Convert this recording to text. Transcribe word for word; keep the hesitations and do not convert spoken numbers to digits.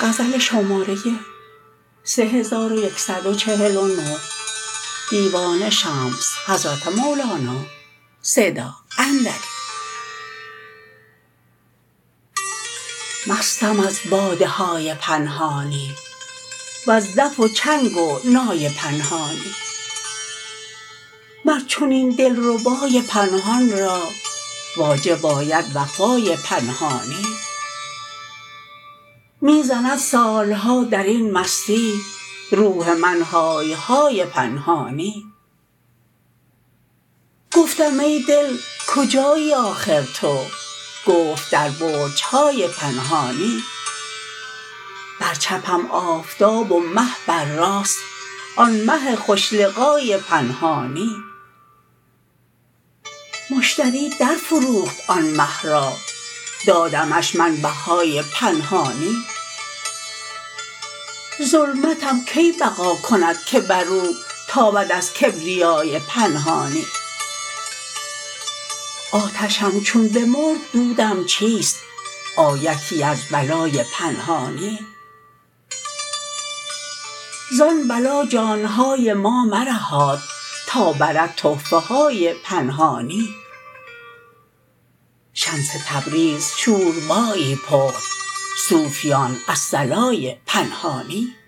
غزل شماره سه هزار و یکصد و چهل و نه دیوان شمس حضرت مولانا صدا اندری. مستم از باده های پنهانی وز دف و چنگ و نای پنهانی. مر چنین دلربای پنهان را واجب آید وفای پنهانی. می زند سال ها در این مستی روح من های های پنهانی. گفتم ای دل کجایی آخر تو؟ گفت در برج های پنهانی. بر چپم آفتاب و مه بر راست آن مه خوش لقای پنهانی. مشتری درفروخت آن مه را دادمش من بهای پنهانی. ظلمتم کی بقا کند که بر او تابد از کبریای پنهانی. آتشم چون بمرد دودم چیست؟ آیتی از بلای پنهانی. زان بلا جان های ما مرهاد تا برد تحفه های پنهانی. شمس تبریز شوربایی پخت صوفیان الصلای پنهانی.